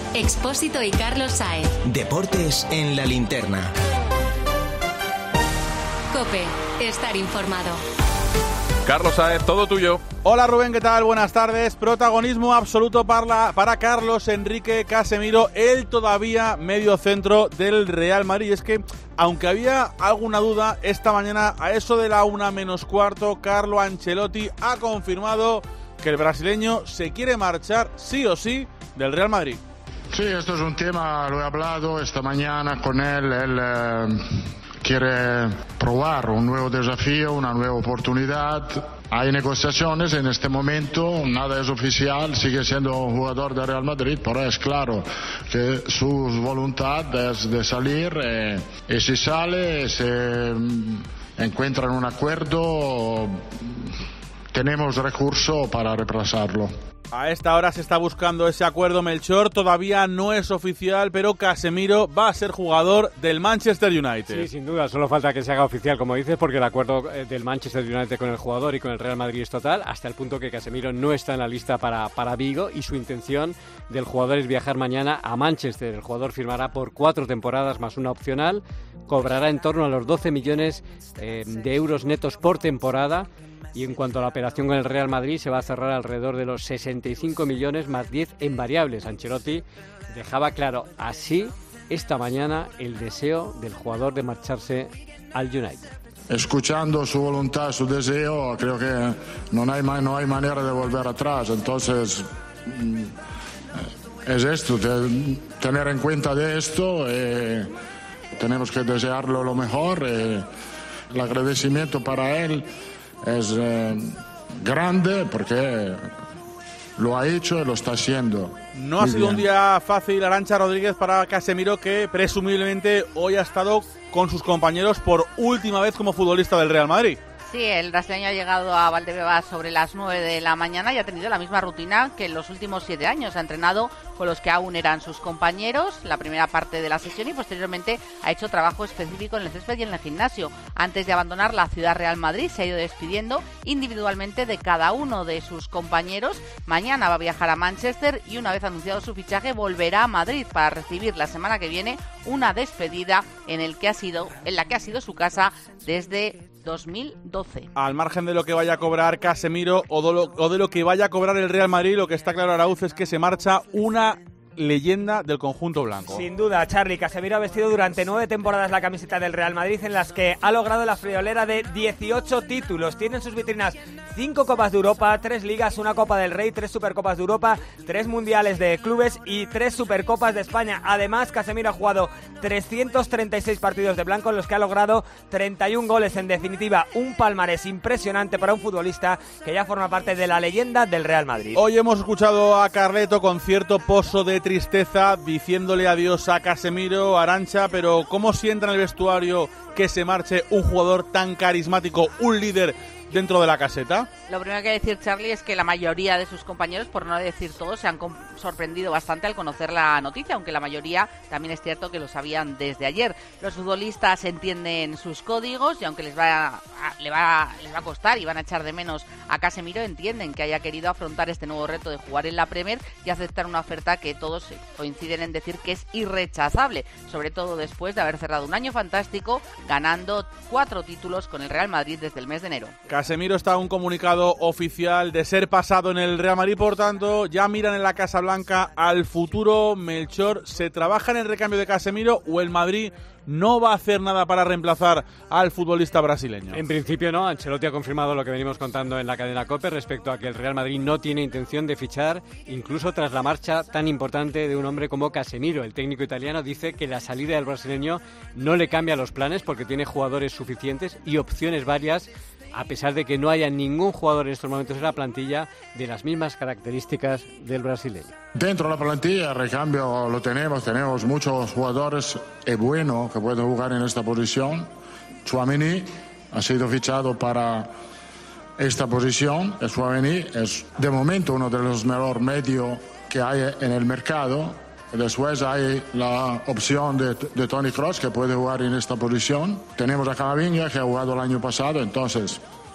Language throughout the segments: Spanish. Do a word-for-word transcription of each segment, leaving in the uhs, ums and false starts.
Expósito y Carlos Sáez. Deportes en la linterna. COPE. Estar informado. Carlos Sáez, todo tuyo. Hola Rubén, ¿qué tal? Buenas tardes. Protagonismo absoluto para, para Carlos Enrique Casemiro, el todavía medio centro del Real Madrid. Es que, aunque había alguna duda, esta mañana a eso de la una menos cuarto, Carlo Ancelotti ha confirmado que el brasileño se quiere marchar sí o sí del Real Madrid. Sí, esto es un tema, lo he hablado esta mañana con él. Él eh, quiere probar un nuevo desafío, una nueva oportunidad. Hay negociaciones en este momento, nada es oficial, sigue siendo un jugador de Real Madrid, pero es claro que su voluntad es de salir eh, y si sale, se encuentran un acuerdo, tenemos recurso para reemplazarlo. A esta hora se está buscando ese acuerdo, Melchor, todavía no es oficial, pero Casemiro va a ser jugador del Manchester United. Sí, sin duda, solo falta que se haga oficial, como dices, porque el acuerdo del Manchester United con el jugador y con el Real Madrid es total, hasta el punto que Casemiro no está en la lista para, para Vigo y su intención del jugador es viajar mañana a Manchester. El jugador firmará por cuatro temporadas más una opcional, cobrará en torno a los doce millones eh, de euros netos por temporada. Y en cuanto a la operación con el Real Madrid, se va a cerrar alrededor de los sesenta y cinco millones más diez en variables. Ancelotti dejaba claro así esta mañana el deseo del jugador de marcharse al United. Escuchando su voluntad, su deseo, creo que no hay, no hay manera de volver atrás. Entonces, es esto, de tener en cuenta de esto. Eh, tenemos que desearlo lo mejor. Eh, el agradecimiento para él es eh, grande porque lo ha hecho y lo está haciendo. No ha sido un día fácil, Arantxa Rodríguez, para Casemiro, que presumiblemente hoy ha estado con sus compañeros por última vez como futbolista del Real Madrid. Sí, el brasileño ha llegado a Valdebebas sobre las nueve de la mañana y ha tenido la misma rutina que en los últimos siete años. Ha entrenado con los que aún eran sus compañeros la primera parte de la sesión y posteriormente ha hecho trabajo específico en el césped y en el gimnasio. Antes de abandonar la ciudad Real Madrid se ha ido despidiendo individualmente de cada uno de sus compañeros. Mañana va a viajar a Manchester y una vez anunciado su fichaje volverá a Madrid para recibir la semana que viene una despedida en, el que ha sido, en la que ha sido su casa desde dos mil doce. Al margen de lo que vaya a cobrar Casemiro o de, lo, o de lo que vaya a cobrar el Real Madrid, lo que está claro, Arauz, es que se marcha una leyenda del conjunto blanco. Sin duda, Charly. Casemiro ha vestido durante nueve temporadas la camiseta del Real Madrid, en las que ha logrado la friolera de dieciocho títulos. Tiene en sus vitrinas cinco Copas de Europa, tres Ligas, una Copa del Rey, tres Supercopas de Europa, tres Mundiales de Clubes y tres Supercopas de España. Además, Casemiro ha jugado trescientos treinta y seis partidos de blanco, en los que ha logrado treinta y un goles. En definitiva, un palmarés impresionante para un futbolista que ya forma parte de la leyenda del Real Madrid. Hoy hemos escuchado a Carleto con cierto pozo de tristeza diciéndole adiós a Casemiro, Arantxa, pero ¿cómo sienta en el vestuario que se marche un jugador tan carismático, un líder dentro de la caseta? Lo primero que hay que decir, Charly, es que la mayoría de sus compañeros, por no decir todos, se han sorprendido bastante al conocer la noticia, aunque la mayoría también es cierto que lo sabían desde ayer. Los futbolistas entienden sus códigos y aunque les va a, le va, les va a costar y van a echar de menos a Casemiro, entienden que haya querido afrontar este nuevo reto de jugar en la Premier y aceptar una oferta que todos coinciden en decir que es irrechazable, sobre todo después de haber cerrado un año fantástico ganando cuatro títulos con el Real Madrid desde el mes de enero. Casemiro está un comunicado oficial de ser pasado en el Real Madrid, por tanto, ya miran en la Casa Blanca al futuro. Melchor, ¿se trabaja en el recambio de Casemiro o el Madrid no va a hacer nada para reemplazar al futbolista brasileño? En principio no. Ancelotti ha confirmado lo que venimos contando en la cadena COPE respecto a que el Real Madrid no tiene intención de fichar, incluso tras la marcha tan importante de un hombre como Casemiro. El técnico italiano dice que la salida del brasileño no le cambia los planes porque tiene jugadores suficientes y opciones varias, a pesar de que no haya ningún jugador en estos momentos en la plantilla de las mismas características del brasileño. Dentro de la plantilla, el recambio lo tenemos, tenemos muchos jugadores y buenos que pueden jugar en esta posición. Tchouaméni ha sido fichado para esta posición. Tchouaméni es de momento uno de los mejores medios que hay en el mercado. Después hay la opción de, de Toni Kroos, que puede jugar en esta posición. Tenemos a Camavinga, que ha jugado el año pasado. Entonces,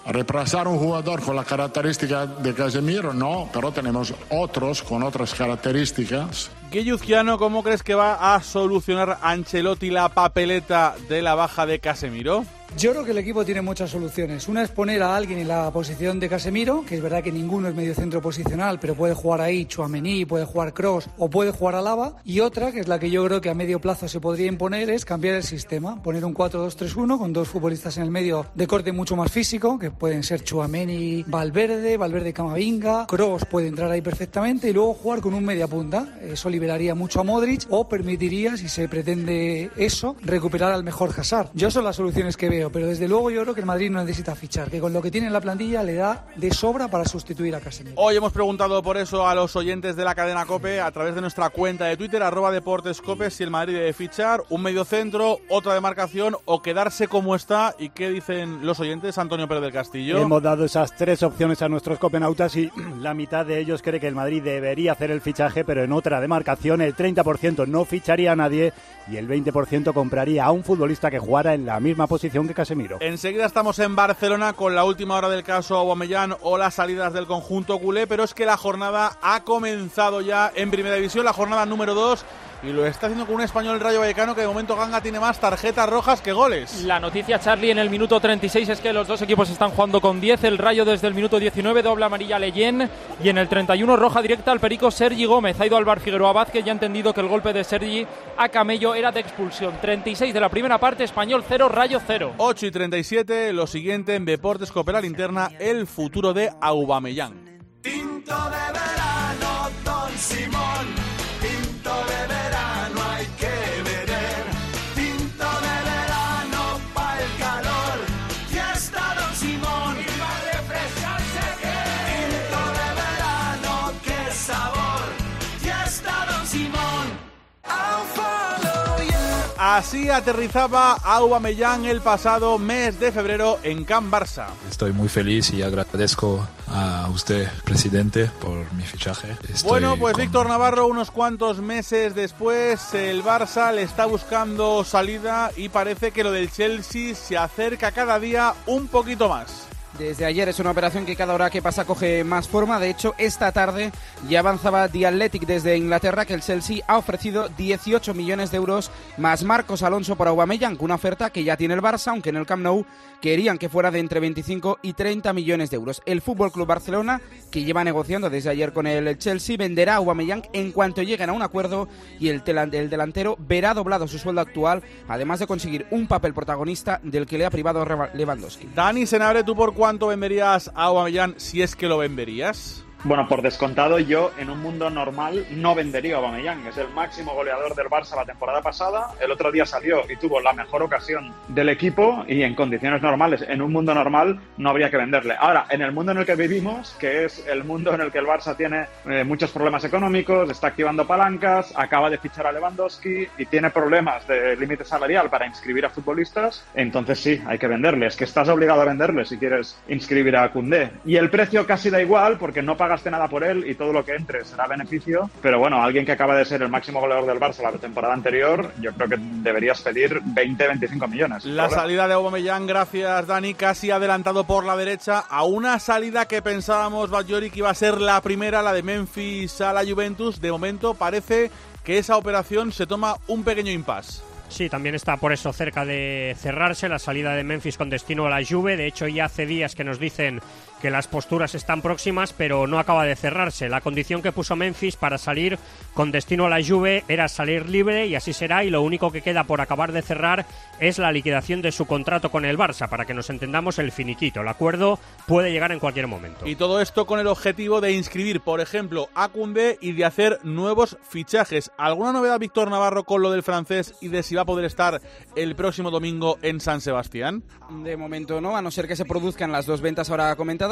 reemplazar un jugador con la característica de Casemiro, no, pero tenemos otros con otras características. Guilluzquiano, ¿cómo crees que va a solucionar Ancelotti la papeleta de la baja de Casemiro? Yo creo que el equipo tiene muchas soluciones. Una es poner a alguien en la posición de Casemiro, que es verdad que ninguno es mediocentro posicional, pero puede jugar ahí Tchouaméni, puede jugar Kroos o puede jugar Alaba. Y otra, que es la que yo creo que a medio plazo se podría imponer, es cambiar el sistema. Poner un cuatro dos tres uno con dos futbolistas en el medio de corte mucho más físico, que pueden ser Tchouaméni, Valverde, Valverde Camavinga, Kroos puede entrar ahí perfectamente, y luego jugar con un media punta. Eso liberaría mucho a Modric o permitiría, si se pretende eso, recuperar al mejor Hazard. Yo son las soluciones que veo. Pero desde luego yo creo que el Madrid no necesita fichar, que con lo que tiene en la plantilla le da de sobra para sustituir a Casemiro. Hoy hemos preguntado por eso a los oyentes de la cadena COPE a través de nuestra cuenta de Twitter, arroba Deportes COPE, si el Madrid debe fichar un mediocentro, otra demarcación o quedarse como está. ¿Y qué dicen los oyentes? Antonio Pérez del Castillo. Hemos dado esas tres opciones a nuestros copenautas y la mitad de ellos cree que el Madrid debería hacer el fichaje, pero en otra demarcación. El treinta por ciento no ficharía a nadie y el veinte por ciento compraría a un futbolista que jugara en la misma posición que Casemiro. Enseguida estamos en Barcelona con la última hora del caso Aubameyang o las salidas del conjunto culé, pero es que la jornada ha comenzado ya en Primera División, la jornada número dos, y lo está haciendo con un español, el Rayo Vallecano, que de momento Ganga tiene más tarjetas rojas que goles. La noticia, Charlie, en el minuto treinta y seis es que los dos equipos están jugando con diez. El Rayo desde el minuto diecinueve, doble amarilla a Leyen, y en el treinta y uno roja directa al perico Sergi Gómez. Ha ido Álvaro Figueroa Vázquez, ya ha entendido que el golpe de Sergi a Camello era de expulsión. treinta y seis de la primera parte, Español cero, Rayo cero. ocho y treinta y siete, lo siguiente en Deportes COPE la linterna, el futuro de Aubameyang. Tinto de verano, Don Simón, tinto de verano hay que beber, tinto de verano pa' el calor, fiesta Don Simón, y para refrescarse que, tinto de verano, qué sabor, fiesta Don Simón, I'll follow you. Así aterrizaba Aubameyang el pasado mes de febrero en Can Barça. Estoy muy feliz y agradezco a usted, presidente, por mi fichaje. Estoy bueno, pues con... Víctor Navarro, unos cuantos meses después, el Barça le está buscando salida y parece que lo del Chelsea se acerca cada día un poquito más. Desde ayer es una operación que cada hora que pasa coge más forma. De hecho, esta tarde ya avanzaba The Athletic desde Inglaterra que el Chelsea ha ofrecido dieciocho millones de euros más Marcos Alonso por Aubameyang, una oferta que ya tiene el Barça, aunque en el Camp Nou querían que fuera de entre veinticinco y treinta millones de euros. El Fútbol Club Barcelona, que lleva negociando desde ayer con el Chelsea, venderá a Aubameyang en cuanto lleguen a un acuerdo y el, el delantero verá doblado su sueldo actual, además de conseguir un papel protagonista del que le ha privado Lewandowski. Dani Senabre, ¿tú por cuánto venderías a Aubameyang si es que lo venderías? Bueno, por descontado, yo en un mundo normal no vendería a Aubameyang. Es el máximo goleador del Barça la temporada pasada. El otro día salió y tuvo la mejor ocasión del equipo y en condiciones normales, en un mundo normal, no habría que venderle. Ahora, en el mundo en el que vivimos, que es el mundo en el que el Barça tiene eh, muchos problemas económicos, está activando palancas, acaba de fichar a Lewandowski y tiene problemas de límite salarial para inscribir a futbolistas, entonces sí, hay que venderle. Es que estás obligado a venderle si quieres inscribir a Koundé. Y el precio casi da igual porque no pagas nada por él y todo lo que entre será beneficio, pero bueno, alguien que acaba de ser el máximo goleador del Barça la temporada anterior, yo creo que deberías pedir veinte, veinticinco millones. La salida de Aubameyang, gracias Dani, casi adelantado por la derecha a una salida que pensábamos, Bajori, que iba a ser la primera, la de Memphis a la Juventus. De momento parece que esa operación se toma un pequeño impasse. Sí, también está por eso cerca de cerrarse la salida de Memphis con destino a la Juve. De hecho, ya hace días que nos dicen que las posturas están próximas, pero no acaba de cerrarse. La condición que puso Memphis para salir con destino a la Juve era salir libre y así será, y lo único que queda por acabar de cerrar es la liquidación de su contrato con el Barça, para que nos entendamos el finiquito. El acuerdo puede llegar en cualquier momento. Y todo esto con el objetivo de inscribir, por ejemplo, a Koundé y de hacer nuevos fichajes. ¿Alguna novedad, Víctor Navarro, con lo del francés y de si va a poder estar el próximo domingo en San Sebastián? De momento no, a no ser que se produzcan las dos ventas ahora comentadas.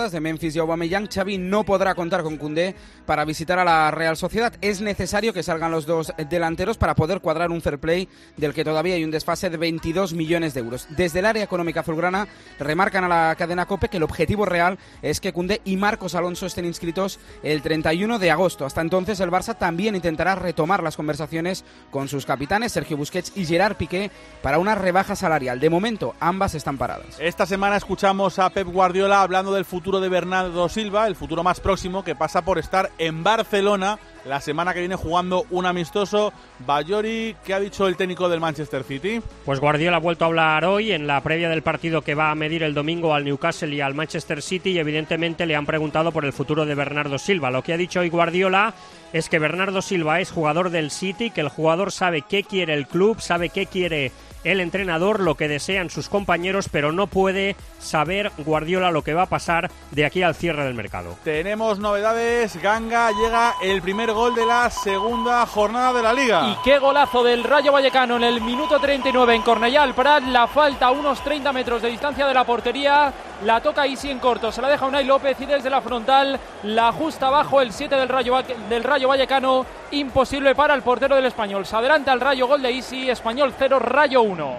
confirmadas de Memphis y Aubameyang, Xavi no podrá contar con Koundé para visitar a la Real Sociedad. Es necesario que salgan los dos delanteros para poder cuadrar un fair play del que todavía hay un desfase de veintidós millones de euros. Desde el área económica azulgrana remarcan a la cadena COPE que el objetivo real es que Koundé y Marcos Alonso estén inscritos el treinta y uno de agosto. Hasta entonces el Barça también intentará retomar las conversaciones con sus capitanes Sergio Busquets y Gerard Piqué para una rebaja salarial. De momento ambas están paradas. Esta semana escuchamos a Pep Guardiola hablando del futuro de Bernardo Silva, el futuro más próximo, que pasa por estar en Barcelona la semana que viene jugando un amistoso. Bayori, ¿qué ha dicho el técnico del Manchester City? Pues Guardiola ha vuelto a hablar hoy en la previa del partido que va a medir el domingo al Newcastle y al Manchester City, y evidentemente le han preguntado por el futuro de Bernardo Silva. Lo que ha dicho hoy Guardiola es que Bernardo Silva es jugador del City, que el jugador sabe qué quiere el club, sabe qué quiere el entrenador, lo que desean sus compañeros, pero no puede saber Guardiola lo que va a pasar de aquí al cierre del mercado. Tenemos novedades. Ganga, llega el primer gol de la segunda jornada de la Liga. Y qué golazo del Rayo Vallecano en el minuto treinta y nueve en Cornellà al Prat. La falta a unos treinta metros de distancia de la portería. La toca Isi en corto, se la deja Unai López y desde la frontal la ajusta abajo el siete del Rayo, del Rayo Vallecano. Imposible para el portero del Español. Se adelanta el Rayo, gol de Isi. Español cero, Rayo uno.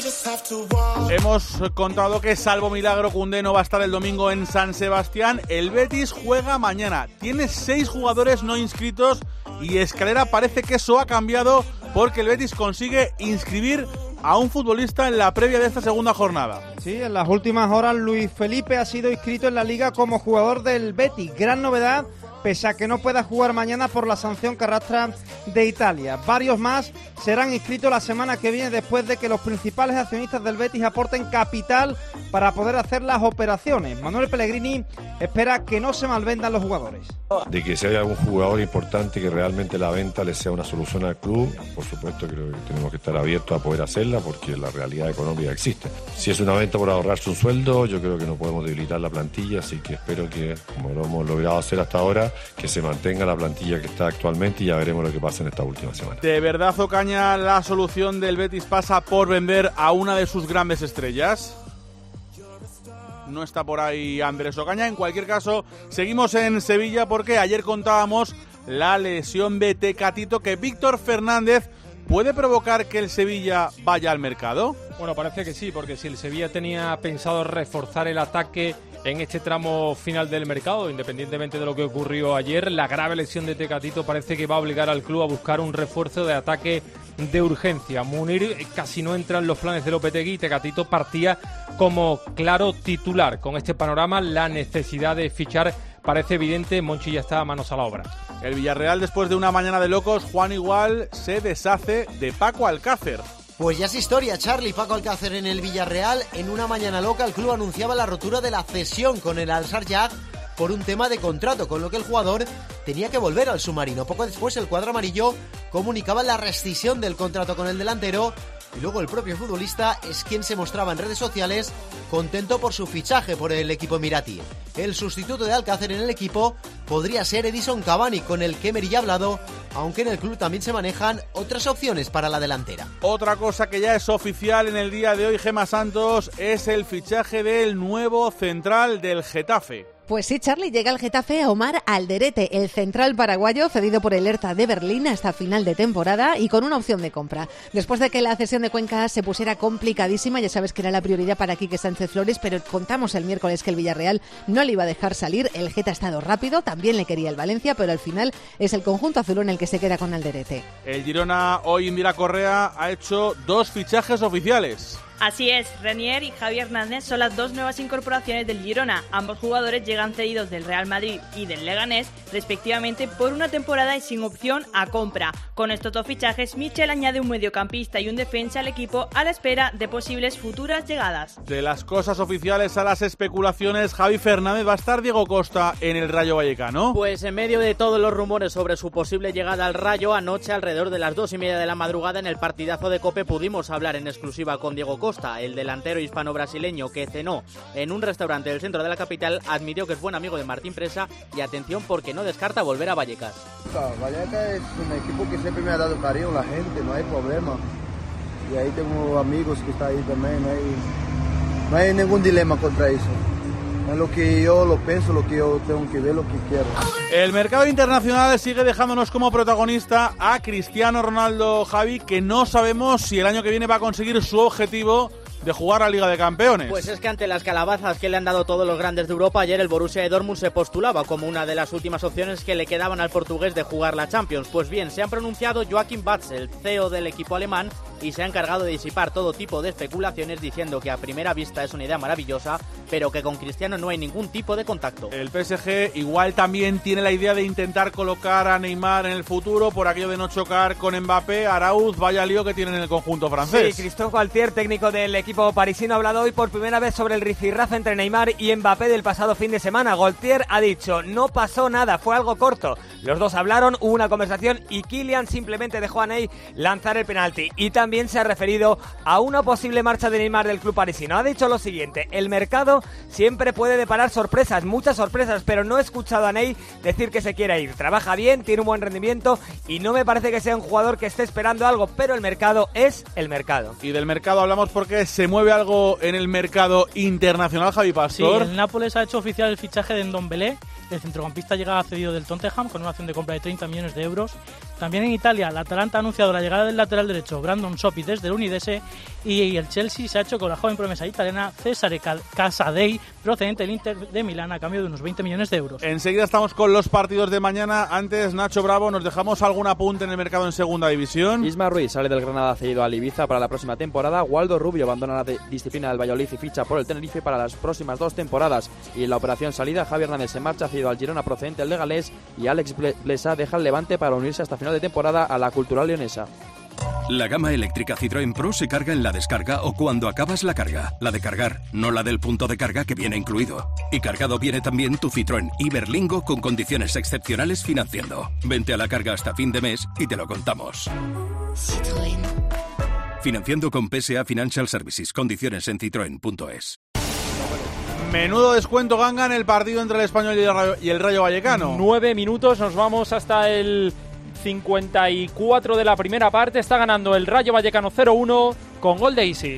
Hemos contado que salvo milagro Koundé no va a estar el domingo en San Sebastián. El Betis juega mañana. Tiene seis jugadores no inscritos y Escalera parece que eso ha cambiado porque el Betis consigue inscribir a un futbolista en la previa de esta segunda jornada. Sí, en las últimas horas Luis Felipe ha sido inscrito en la Liga como jugador del Betis. Gran novedad, pese a que no pueda jugar mañana por la sanción que arrastra de Italia. Varios más serán inscritos la semana que viene después de que los principales accionistas del Betis aporten capital para poder hacer las operaciones. Manuel Pellegrini espera que no se malvendan los jugadores. De que si hay algún jugador importante que realmente la venta le sea una solución al club, por supuesto creo que tenemos que estar abiertos a poder hacerla porque la realidad económica existe. Si es una venta por ahorrarse un sueldo, yo creo que no podemos debilitar la plantilla, así que espero que, como lo hemos logrado hacer hasta ahora, que se mantenga la plantilla que está actualmente y ya veremos lo que pasa en esta última semana. ¿De verdad, Ocaña, la solución del Betis pasa por vender a una de sus grandes estrellas? No está por ahí Andrés Ocaña. En cualquier caso, seguimos en Sevilla porque ayer contábamos la lesión de Tecatito, que Víctor Fernández puede provocar que el Sevilla vaya al mercado. Bueno, parece que sí, porque si el Sevilla tenía pensado reforzar el ataque en este tramo final del mercado, independientemente de lo que ocurrió ayer, la grave lesión de Tecatito parece que va a obligar al club a buscar un refuerzo de ataque de urgencia. Munir casi no entra en los planes de Lopetegui y Tecatito partía como claro titular. Con este panorama, la necesidad de fichar parece evidente. Monchi ya está a manos a la obra. El Villarreal, después de una mañana de locos, Juan Igual se deshace de Paco Alcácer. Pues ya es historia, Charlie. Paco Alcácer en el Villarreal. En una mañana loca el club anunciaba la rotura de la cesión con el Al-Sharjah por un tema de contrato, con lo que el jugador tenía que volver al submarino. Poco después el cuadro amarillo comunicaba la rescisión del contrato con el delantero y luego el propio futbolista es quien se mostraba en redes sociales contento por su fichaje por el equipo emiratí. El sustituto de Alcácer en el equipo podría ser Edison Cavani, con el que Emery ya ha hablado, aunque en el club también se manejan otras opciones para la delantera. Otra cosa que ya es oficial en el día de hoy, Gemma Santos, es el fichaje del nuevo central del Getafe. Pues sí, Charlie, llega al Getafe a Omar Alderete, el central paraguayo cedido por el Hertha de Berlín hasta final de temporada y con una opción de compra. Después de que la cesión de Cuenca se pusiera complicadísima, ya sabes que era la prioridad para Quique Sánchez Flores, pero contamos el miércoles que el Villarreal no le iba a dejar salir. El Geta ha estado rápido, también le quería el Valencia, pero al final es el conjunto azulón el que se queda con Alderete. El Girona, hoy Indira Correa, ha hecho dos fichajes oficiales. Así es, Renier y Javi Hernández son las dos nuevas incorporaciones del Girona. Ambos jugadores llegan cedidos del Real Madrid y del Leganés, respectivamente, por una temporada y sin opción a compra. Con estos dos fichajes, Michel añade un mediocampista y un defensa al equipo a la espera de posibles futuras llegadas. De las cosas oficiales a las especulaciones, Javi Fernández, ¿va a estar Diego Costa en el Rayo Vallecano? Pues en medio de todos los rumores sobre su posible llegada al Rayo, anoche alrededor de las dos y media de la madrugada en el partidazo de COPE pudimos hablar en exclusiva con Diego Costa. Costa, el delantero hispano-brasileño que cenó en un restaurante del centro de la capital, admitió que es buen amigo de Martín Presa y atención porque no descarta volver a Vallecas. Vallecas es un equipo que siempre me ha dado cariño, la gente, no hay problema. Y ahí tengo amigos que están ahí también, no hay, no hay ningún dilema contra eso. Es lo que yo lo pienso, lo que yo tengo que ver, lo que quiero. El mercado internacional sigue dejándonos como protagonista a Cristiano Ronaldo, Javi, que no sabemos si el año que viene va a conseguir su objetivo de jugar a Liga de Campeones. Pues es que ante las calabazas que le han dado todos los grandes de Europa, ayer el Borussia de Dortmund se postulaba como una de las últimas opciones que le quedaban al portugués de jugar la Champions. Pues bien, se han pronunciado Joachim Batz, el C E O del equipo alemán, y se ha encargado de disipar todo tipo de especulaciones diciendo que a primera vista es una idea maravillosa, pero que con Cristiano no hay ningún tipo de contacto. El P S G igual también tiene la idea de intentar colocar a Neymar en el futuro por aquello de no chocar con Mbappé. Arauz, vaya lío que tiene en el conjunto francés. Sí, Christophe Galtier, técnico del equipo parisino, ha hablado hoy por primera vez sobre el rifirrafe entre Neymar y Mbappé del pasado fin de semana. Galtier ha dicho, no pasó nada, fue algo corto. Los dos hablaron, hubo una conversación y Kylian simplemente dejó a Ney lanzar el penalti. Y también se ha referido a una posible marcha de Neymar del club parisino. Ha dicho lo siguiente, el mercado siempre puede deparar sorpresas, muchas sorpresas, pero no he escuchado a Ney decir que se quiere ir. Trabaja bien, tiene un buen rendimiento y no me parece que sea un jugador que esté esperando algo, pero el mercado es el mercado. Y del mercado hablamos porque se mueve algo en el mercado internacional, Javi Pastor. Sí, el Nápoles ha hecho oficial el fichaje de Ndombele. El centrocampista llega cedido del Tottenham con una opción de compra de treinta millones de euros. También en Italia, el Atalanta ha anunciado la llegada del lateral derecho Brandon Sopi desde el Udinese y el Chelsea se ha hecho con la joven promesa italiana Cesare Casadei, procedente del Inter de Milán, a cambio de unos veinte millones de euros. Enseguida estamos con los partidos de mañana. Antes, Nacho Bravo, ¿nos dejamos algún apunte en el mercado en segunda división? Isma Ruiz sale del Granada cedido al Ibiza para la próxima temporada. Waldo Rubio abandona la de disciplina del Valladolid y ficha por el Tenerife para las próximas dos temporadas. Y en la operación salida, Javi Hernández se marcha cedido al Girona procedente del Leganés y Alex Blesa deja el Levante para unirse hasta final de temporada a la Cultural Leonesa. La gama eléctrica Citroën Pro se carga en la descarga o cuando acabas la carga. La de cargar, no la del punto de carga que viene incluido. Y cargado viene también tu Citroën Iberlingo con condiciones excepcionales financiando. Vente a la carga hasta fin de mes y te lo contamos. Citroën. Financiando con P S A Financial Services. Condiciones en citroen punto es. Menudo descuento ganga en el partido entre el Español y el Rayo, y el Rayo Vallecano. Nueve minutos, nos vamos hasta el cincuenta y cuatro de la primera parte. Está ganando el Rayo Vallecano cero uno con gol de Isi.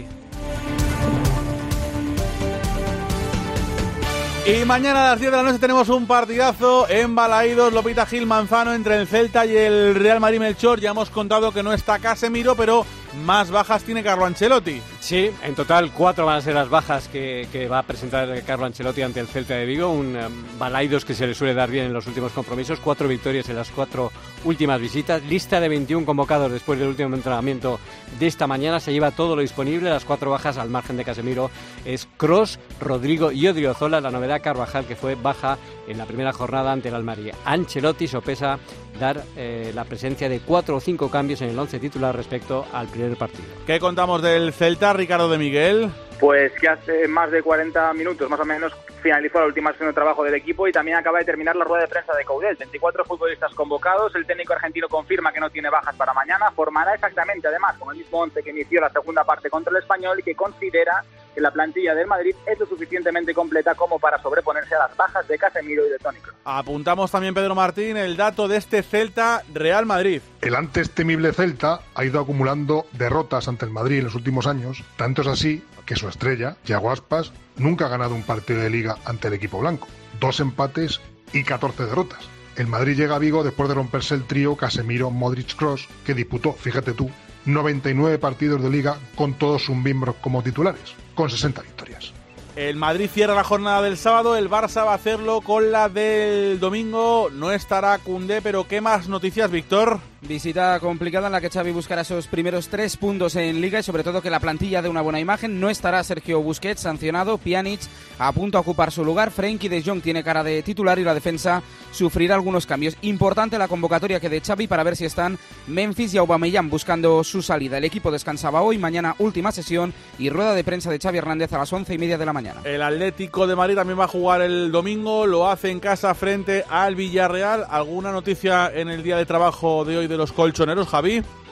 Y mañana a las diez de la noche tenemos un partidazo en Balaídos, Lopita Gil Manzano, entre el Celta y el Real Madrid Melchor. Ya hemos contado que no está Casemiro, pero más bajas tiene Carlo Ancelotti. Sí, en total cuatro van a ser las bajas que, que va a presentar Carlo Ancelotti ante el Celta de Vigo. Un um, Balaídos que se le suele dar bien en los últimos compromisos. Cuatro victorias en las cuatro últimas visitas. Lista de veintiún convocados después del último entrenamiento de esta mañana. Se lleva todo lo disponible. Las cuatro bajas al margen de Casemiro es Kroos, Rodrigo y Odriozola. La novedad, Carvajal, que fue baja en la primera jornada ante el Almería. Ancelotti sopesa dar eh, la presencia de cuatro o cinco cambios en el once titular respecto al primer partido. ¿Qué contamos del Celta, Ricardo de Miguel? Pues que hace más de cuarenta minutos, más o menos, finalizó la última sesión de trabajo del equipo y también acaba de terminar la rueda de prensa de Coudet. veinticuatro futbolistas convocados, el técnico argentino confirma que no tiene bajas para mañana, formará exactamente, además, con el mismo once que inició la segunda parte contra el Español y que considera que la plantilla del Madrid es lo suficientemente completa como para sobreponerse a las bajas de Casemiro y de Toni Kroos. Apuntamos también, Pedro Martín, el dato de este Celta Real Madrid. El antes temible Celta ha ido acumulando derrotas ante el Madrid en los últimos años, tanto es así que su estrella, Yago Aspas, nunca ha ganado un partido de Liga ante el equipo blanco. Dos empates y catorce derrotas. El Madrid llega a Vigo después de romperse el trío Casemiro-Modric-Kroos, que disputó, fíjate tú, noventa y nueve partidos de Liga con todos sus miembros como titulares, con sesenta victorias. El Madrid cierra la jornada del sábado, el Barça va a hacerlo con la del domingo. No estará Koundé, pero ¿qué más noticias, Víctor? Visita complicada en la que Xavi buscará esos primeros tres puntos en Liga y sobre todo que la plantilla dé una buena imagen. No estará Sergio Busquets, sancionado, Pjanic a punto a ocupar su lugar, Frenkie de Jong tiene cara de titular y la defensa sufrirá algunos cambios. Importante la convocatoria que de Xavi para ver si están Memphis y Aubameyang buscando su salida. El equipo descansaba hoy, mañana última sesión y rueda de prensa de Xavi Hernández a las once y media de la mañana. El Atlético de Madrid también va a jugar el domingo, lo hace en casa frente al Villarreal. ¿Alguna noticia en el día de trabajo de hoy de los colchoneros, Javi?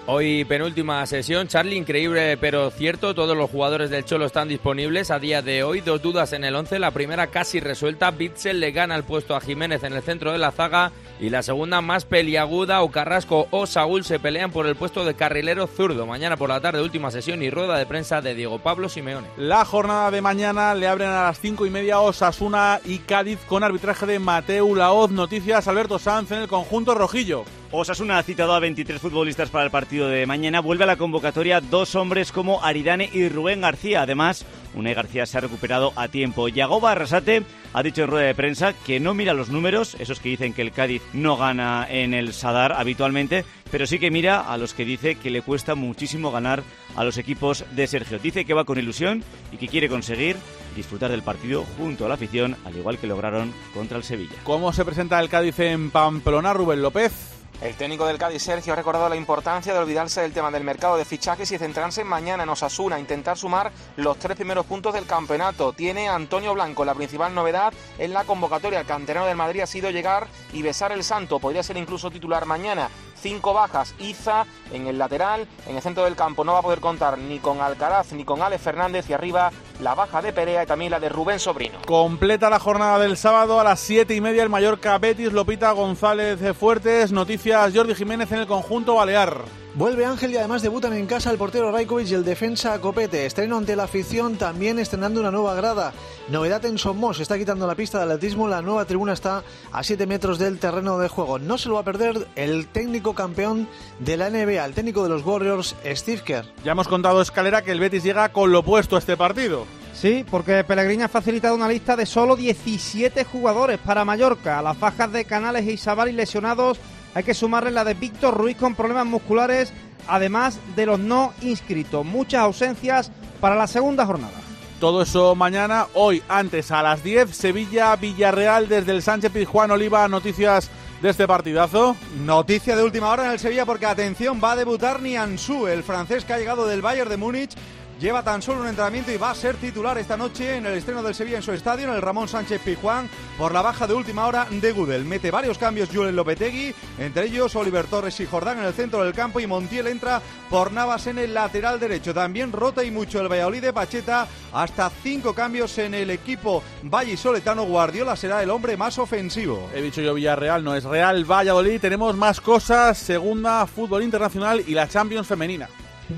Hoy penúltima sesión, Charlie, increíble pero cierto, todos los jugadores del Cholo están disponibles a día de hoy, dos dudas en el once, la primera casi resuelta, Bitzel le gana el puesto a Jiménez en el centro de la zaga y la segunda más peliaguda, o Carrasco o Saúl se pelean por el puesto de carrilero zurdo. Mañana por la tarde última sesión y rueda de prensa de Diego Pablo Simeone. La jornada de mañana le abren a las cinco y media Osasuna y Cádiz con arbitraje de Mateu Laoz. Noticias Alberto Sanz en el conjunto rojillo. Osasuna ha citado a veintitrés futbolistas para el partido de mañana. Vuelve a la convocatoria dos hombres como Aridane y Rubén García. Además, Unai García se ha recuperado a tiempo. Yagoba Arrasate ha dicho en rueda de prensa que no mira los números, esos que dicen que el Cádiz no gana en el Sadar habitualmente, pero sí que mira a los que dice que le cuesta muchísimo ganar a los equipos de Sergio. Dice que va con ilusión y que quiere conseguir disfrutar del partido junto a la afición, al igual que lograron contra el Sevilla. ¿Cómo se presenta el Cádiz en Pamplona, Rubén López? El técnico del Cádiz, Sergio, ha recordado la importancia de olvidarse del tema del mercado de fichajes y centrarse mañana en Osasuna, intentar sumar los tres primeros puntos del campeonato. Tiene a Antonio Blanco, la principal novedad en la convocatoria. El canterano del Madrid ha sido llegar y besar el santo, podría ser incluso titular mañana. Cinco bajas, Iza en el lateral, en el centro del campo no va a poder contar ni con Alcaraz ni con Alex Fernández, y arriba la baja de Perea y también la de Rubén Sobrino. Completa la jornada del sábado a las siete y media el Mallorca Betis, Lopita González Fuertes. Noticias Jordi Jiménez en el conjunto balear. Vuelve Ángel y además debutan en casa el portero Rajkovic y el defensa Copete. Estreno ante la afición, también estrenando una nueva grada. Novedad en Somos, se está quitando la pista de atletismo, la nueva tribuna está a siete metros del terreno de juego. No se lo va a perder el técnico campeón de la N B A, el técnico de los Warriors, Steve Kerr. Ya hemos contado, Escalera, que el Betis llega con lo opuesto a este partido. Sí, porque Pellegrini ha facilitado una lista de solo diecisiete jugadores para Mallorca. A las bajas de Canales e Isabali lesionados hay que sumarle la de Víctor Ruiz con problemas musculares, además de los no inscritos. Muchas ausencias para la segunda jornada. Todo eso mañana. Hoy, antes a las diez, Sevilla-Villarreal desde el Sánchez Pizjuán. Oliva, noticias de este partidazo. Noticia de última hora en el Sevilla porque, atención, va a debutar Nianzú, el francés que ha llegado del Bayern de Múnich. Lleva tan solo un entrenamiento y va a ser titular esta noche en el estreno del Sevilla en su estadio, en el Ramón Sánchez Pizjuán, por la baja de última hora de Gudel. Mete varios cambios Julen Lopetegui, entre ellos Oliver Torres y Jordán en el centro del campo, y Montiel entra por Navas en el lateral derecho. También rota y mucho el Valladolid de Pacheta, hasta cinco cambios en el equipo vallisoletano. Guardiola será el hombre más ofensivo. He dicho yo Villarreal, no es Real Valladolid. Tenemos más cosas, segunda, fútbol internacional y la Champions femenina.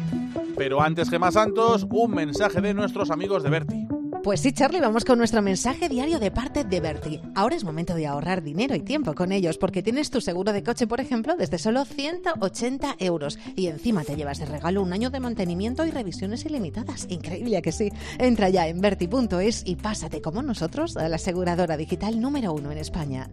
Pero antes, Gemma Santos, un mensaje de nuestros amigos de Berti. Pues sí, Charlie, vamos con nuestro mensaje diario de parte de Berti. Ahora es momento de ahorrar dinero y tiempo con ellos, porque tienes tu seguro de coche, por ejemplo, desde solo ciento ochenta euros. Y encima te llevas de regalo un año de mantenimiento y revisiones ilimitadas. Increíble que sí. Entra ya en berti punto es y pásate como nosotros a la aseguradora digital número uno en España.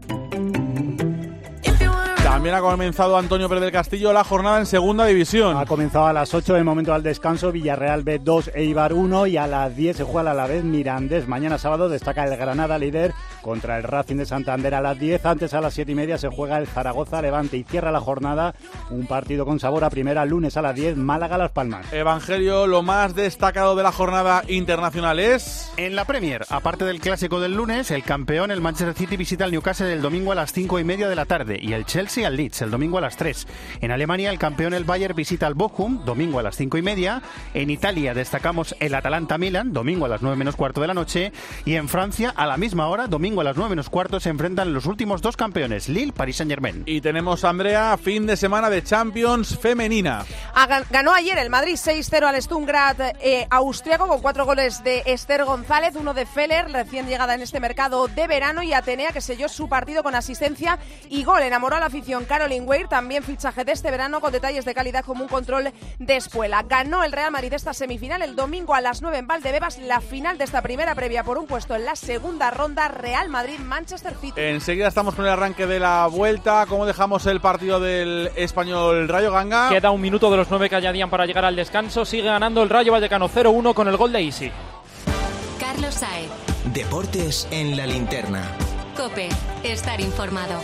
También ha comenzado Antonio Pérez del Castillo la jornada en segunda división. Ha comenzado a las ocho, de momento al descanso, Villarreal B dos, Eibar uno, y a las diez se juega a la vez Mirandés. Mañana sábado destaca el Granada líder contra el Racing de Santander a las diez. Antes, a las siete y media, se juega el Zaragoza Levante, y cierra la jornada un partido con sabor a primera, lunes a las diez, Málaga Las Palmas. Evangelio, lo más destacado de la jornada internacional es... En la Premier, aparte del clásico del lunes, el campeón, el Manchester City, visita el Newcastle el domingo a las cinco y media de la tarde, y el Chelsea al Leeds el domingo a las tres. En Alemania, el campeón, el Bayern, visita al Bochum, domingo a las cinco y media. En Italia destacamos el Atalanta Milan, domingo a las nueve menos cuarto de la noche. Y en Francia, a la misma hora, domingo a las nueve menos cuarto, se enfrentan los últimos dos campeones, Lille, Paris Saint-Germain. Y tenemos, Andrea, fin de semana de Champions femenina. Ganó ayer el Madrid seis cero al Stuttgart eh, austriaco, con cuatro goles de Esther González, uno de Feller, recién llegada en este mercado de verano, y Atenea, que selló su partido con asistencia y gol. Enamoró a la afición Caroline Weir, también fichaje de este verano con detalles de calidad como un control de espuela. Ganó el Real Madrid esta semifinal el domingo a las nueve en Valdebebas, la final de esta primera previa por un puesto en la segunda ronda, Real Madrid-Manchester City. Enseguida estamos con el arranque de la vuelta. ¿Cómo dejamos el partido del Español Rayo Ganga? Queda un minuto de los nueve que añadían para llegar al descanso. Sigue ganando el Rayo Vallecano cero uno con el gol de Isi. Carlos Saez. Deportes en la linterna. COPE. Estar informado.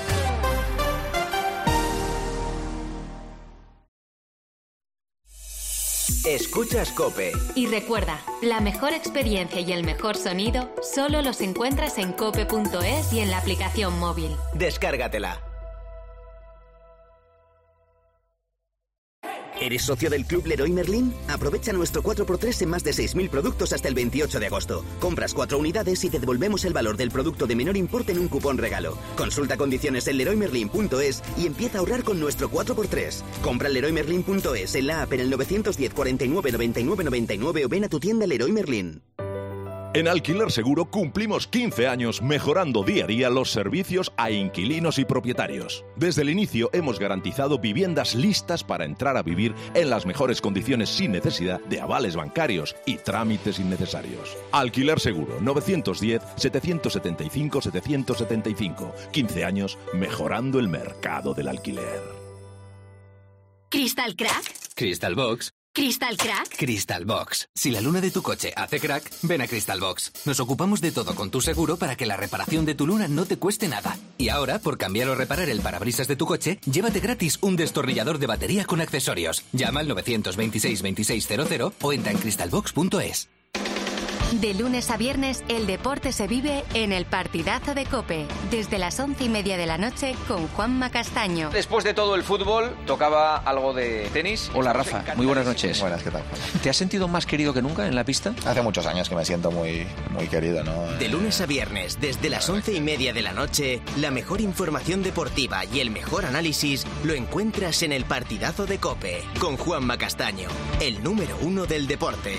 Escuchas COPE. Y recuerda, la mejor experiencia y el mejor sonido solo los encuentras en cope punto es y en la aplicación móvil. Descárgatela. ¿Eres socio del Club Leroy Merlin? Aprovecha nuestro cuatro por tres en más de seis mil productos hasta el veintiocho de agosto. Compras cuatro unidades y te devolvemos el valor del producto de menor importe en un cupón regalo. Consulta condiciones en leroy merlin punto es y empieza a ahorrar con nuestro cuatro por tres. Compra en leroy merlin punto es, en la app, en el nueve uno cero, cuarenta y nueve, noventa y nueve, noventa y nueve o ven a tu tienda Leroy Merlin. En Alquiler Seguro cumplimos quince años mejorando día a día los servicios a inquilinos y propietarios. Desde el inicio hemos garantizado viviendas listas para entrar a vivir en las mejores condiciones sin necesidad de avales bancarios y trámites innecesarios. Alquiler Seguro, nueve uno cero, setecientos setenta y cinco, setecientos setenta y cinco. quince años mejorando el mercado del alquiler. ¿Crystal Crack? Crystal Box. ¿Crystal Crack? Crystal Box. Si la luna de tu coche hace crack, ven a Crystal Box. Nos ocupamos de todo con tu seguro para que la reparación de tu luna no te cueste nada. Y ahora, por cambiar o reparar el parabrisas de tu coche, llévate gratis un destornillador de batería con accesorios. Llama al nueve dos seis, veintiséis cero cero o entra en crystal box punto es. De lunes a viernes, el deporte se vive en el Partidazo de COPE, desde las once y media de la noche con Juanma Castaño. Después de todo el fútbol, tocaba algo de tenis. Hola Rafa, muy buenas noches. Buenas, ¿qué tal? ¿Te has sentido más querido que nunca en la pista? Hace muchos años que me siento muy, muy querido, ¿no? De lunes a viernes, desde las once y media de la noche, la mejor información deportiva y el mejor análisis lo encuentras en el Partidazo de COPE, con Juanma Castaño, el número uno del deporte.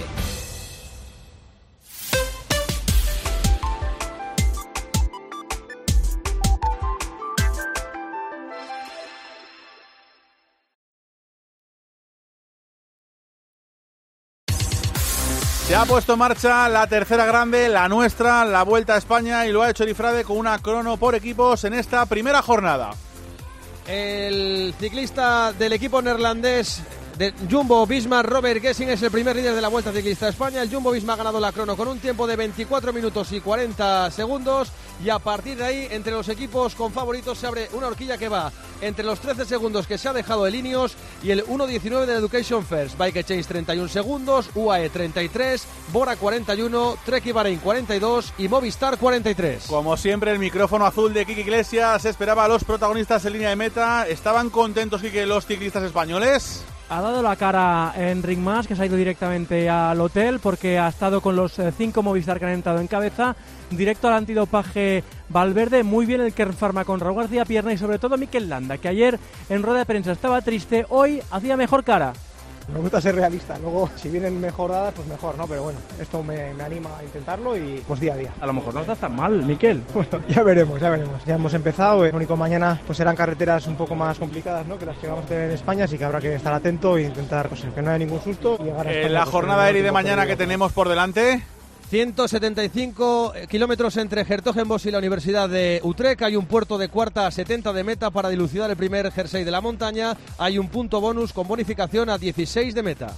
Se ha puesto en marcha la tercera grande, la nuestra, la Vuelta a España, y lo ha hecho Elifrade con una crono por equipos en esta primera jornada. El ciclista del equipo neerlandés de Jumbo-Visma, Robert Gesing, es el primer líder de la Vuelta Ciclista a España. El Jumbo-Visma ha ganado la crono con un tiempo de veinticuatro minutos y cuarenta segundos, y a partir de ahí, entre los equipos con favoritos, se abre una horquilla que va entre los trece segundos que se ha dejado el Ineos y el uno diecinueve de Education First. Bike Exchange treinta y un segundos, U A E treinta y tres, Bora cuarenta y uno, Trek y Bahrein cuarenta y dos y Movistar cuarenta y tres. Como siempre, el micrófono azul de Quique Iglesias esperaba a los protagonistas en línea de meta. ¿Estaban contentos, Quique, los ciclistas españoles? Ha dado la cara Enric Mas, que se ha ido directamente al hotel porque ha estado con los cinco Movistar que han entrado en cabeza. Directo al antidopaje Valverde, muy bien el Kern Pharma con Raúl García Pierna y sobre todo Mikel Landa, que ayer en rueda de prensa estaba triste, hoy hacía mejor cara. Me gusta ser realista, luego si vienen mejoradas pues mejor, ¿no? Pero bueno, esto me, me anima a intentarlo y pues día a día. A lo mejor no está tan mal, Mikel. Bueno, ya veremos, ya veremos. Ya hemos empezado, el único mañana pues serán carreteras un poco más complicadas, ¿no? Que las que vamos a tener en España, así que habrá que estar atento e intentar pues, que no haya ningún susto. Y llegar a España, eh, la pues, jornada aérea de mañana que tenemos por delante. ciento setenta y cinco kilómetros entre Hertogenbosch y la Universidad de Utrecht. Hay un puerto de cuarta a setenta de meta para dilucidar el primer jersey de la montaña. Hay un punto bonus con bonificación a dieciséis de meta.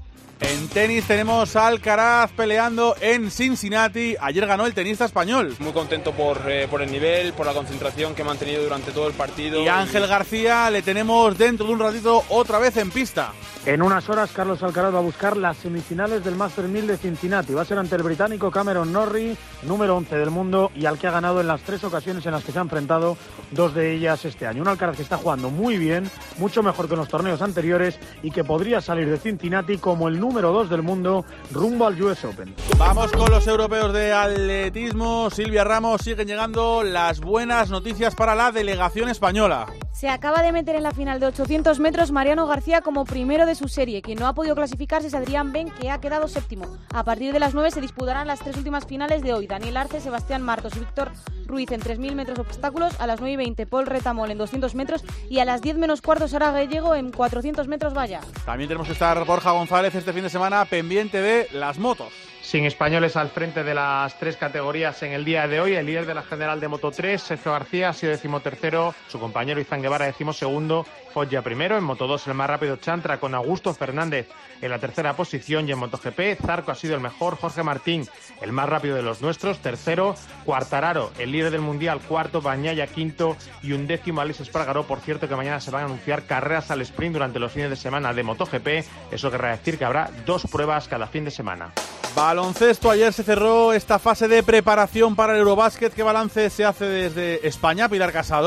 En tenis tenemos a Alcaraz peleando en Cincinnati. Ayer ganó el tenista español. Muy contento por, eh, por el nivel, por la concentración que he mantenido durante todo el partido. Y Ángel García le tenemos dentro de un ratito otra vez en pista. En unas horas Carlos Alcaraz va a buscar las semifinales del Masters mil de Cincinnati. Va a ser ante el británico Cameron Norrie, número once del mundo y al que ha ganado en las tres ocasiones en las que se ha enfrentado, dos de ellas este año. Un Alcaraz que está jugando muy bien, mucho mejor que en los torneos anteriores y que podría salir de Cincinnati como el número dos del mundo rumbo al U S Open. Vamos con los europeos de atletismo. Silvia Ramos, siguen llegando las buenas noticias para la delegación española. Se acaba de meter en la final de ochocientos metros Mariano García como primero de su serie. Quien no ha podido clasificarse es Adrián Ben, que ha quedado séptimo. A partir de las nueve se disputarán las tres últimas finales de hoy. Daniel Arce, Sebastián Martos y Víctor Ruiz en tres mil metros obstáculos. A las nueve y veinte Paul Retamol en doscientos metros. Y a las diez menos cuarto Sara Gallego en cuatrocientos metros valla. También tenemos que estar Borja González este fin de semana pendiente de las motos. Sin españoles al frente de las tres categorías en el día de hoy, el líder de la general de Moto tres, Sergio García, ha sido decimotercero, su compañero Izan Guevara decimosegundo, Foggia primero, en Moto dos el más rápido Chantra con Augusto Fernández en la tercera posición y en MotoGP Zarco ha sido el mejor, Jorge Martín, el más rápido de los nuestros, tercero, Quartararo, el líder del mundial, cuarto, Bagnaia quinto y un décimo Alex Espargaró. Por cierto que mañana se van a anunciar carreras al sprint durante los fines de semana de MotoGP, eso querrá decir que habrá dos pruebas cada fin de semana. Baloncesto, ayer se cerró esta fase de preparación para el Eurobásquet. ¿Qué balance se hace desde España, Pilar Casado?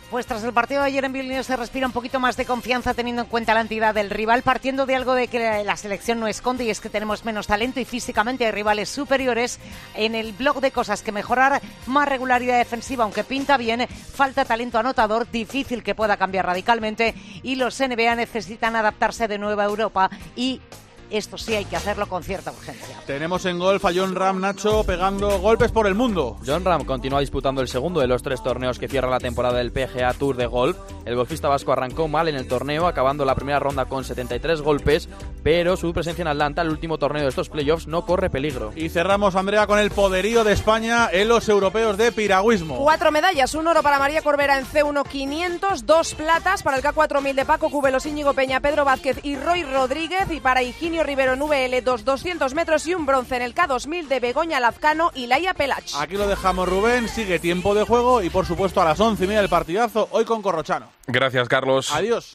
Pues tras el partido de ayer en Vilnius se respira un poquito más de confianza teniendo en cuenta la entidad del rival, partiendo de algo de que la selección no esconde y es que tenemos menos talento y físicamente hay rivales superiores. En el blog de cosas que mejorar, más regularidad defensiva, aunque pinta bien, falta talento anotador, difícil que pueda cambiar radicalmente y los N B A necesitan adaptarse de nuevo a Europa y esto sí hay que hacerlo con cierta urgencia. Tenemos en golf a Jon Rahm, Nacho, pegando golpes por el mundo. Jon Rahm continúa disputando el segundo de los tres torneos que cierra la temporada del P G A Tour de golf. El golfista vasco arrancó mal en el torneo, acabando la primera ronda con setenta y tres golpes, pero su presencia en Atlanta, el último torneo de estos playoffs, no corre peligro. Y cerramos, Andrea, con el poderío de España en los europeos de piragüismo. Cuatro medallas, un oro para María Corbera en C uno quinientos, dos platas para el K cuatro mil de Paco Cubelos, Íñigo Peña, Pedro Vázquez y Roy Rodríguez, y para Higinio Rivero en V L dos doscientos metros y un bronce en el K dos mil de Begoña Lazcano y Laia Pelach. Aquí lo dejamos, Rubén. Sigue tiempo de juego y por supuesto a las once y media del partidazo, hoy con Corrochano. Gracias, Carlos. Adiós.